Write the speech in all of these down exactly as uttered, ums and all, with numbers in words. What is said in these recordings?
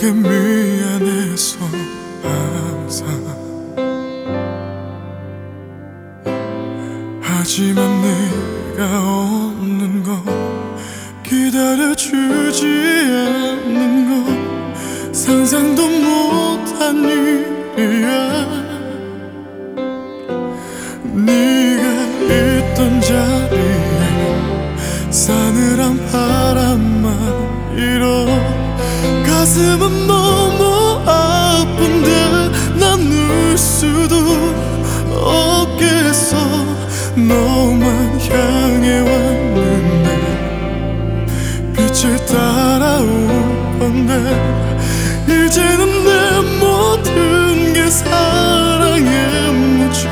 너에게 미안해서 항상. 하지만 네가 없는 거, 기다려주지 않는 거 상상도 못한 일이야. 네가 있던 자리에 싸늘한 바람만 일어. 가슴은 너무 아픈데 난 울 수도 없겠어. 너만 향해 왔는데 빛을 따라올 건데 이제는 내 모든 게 사랑에 묻혀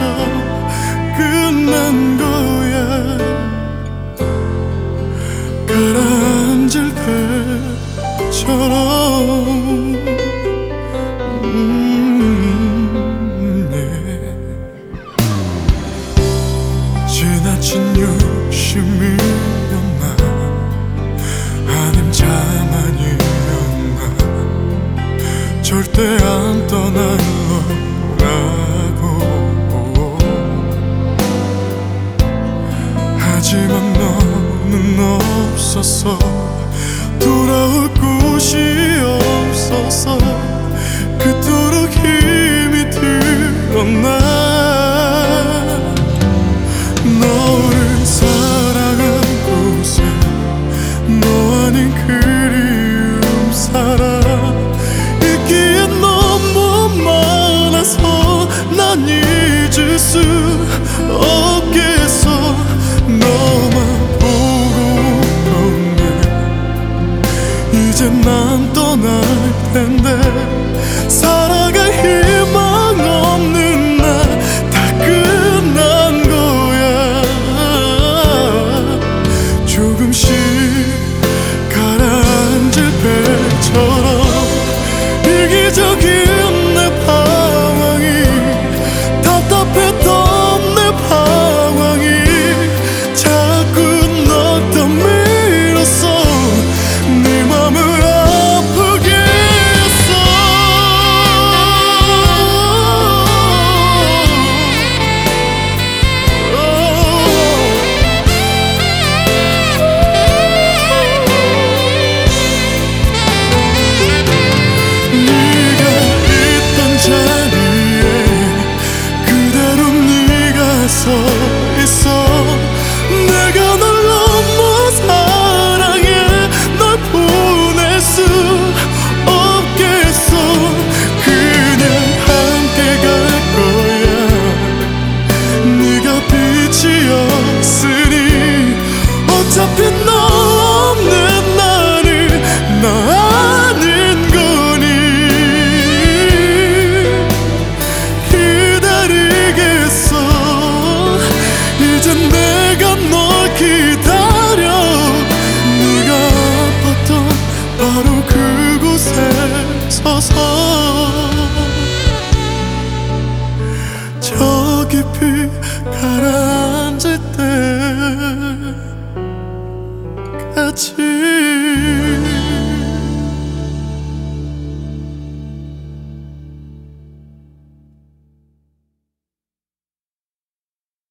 끝난 거야. 가라앉을 배처럼. 음, yeah. 지나친 욕심이었나 아님 자만이었나. 절대 안 떠날 거라고. 하지만 너는 없었어. 돌아올 곳이 없어서 그토록 힘이 들었나. 너를 사랑한 곳에 너 아닌 그리움 살아. 있기에 너무 많아서 난 잊을 수 없겠어. 너만 이제 난 떠날 텐데 살아갈 희망 없는 날 다 끝난 거야. 조금씩 가라앉을 배처럼 이기적인 내 방황이 답답했던 내 방황이 자꾸 널 더 밀었어. 네 맘을 아프게 했어. 네가 있던 자리에 그대로 네가 서 있어. 내가 널 너무 사랑해. 널 보낼 수 없겠어. 그냥 함께 갈 거야. 네가 빛이었으니 어차피 너 없는 나를 나 아는 거니. 기다리겠어. 이젠 내가 널 기다려. 네가 아팠던 바로 그곳에 서서 저 깊이 가라앉을 때까지.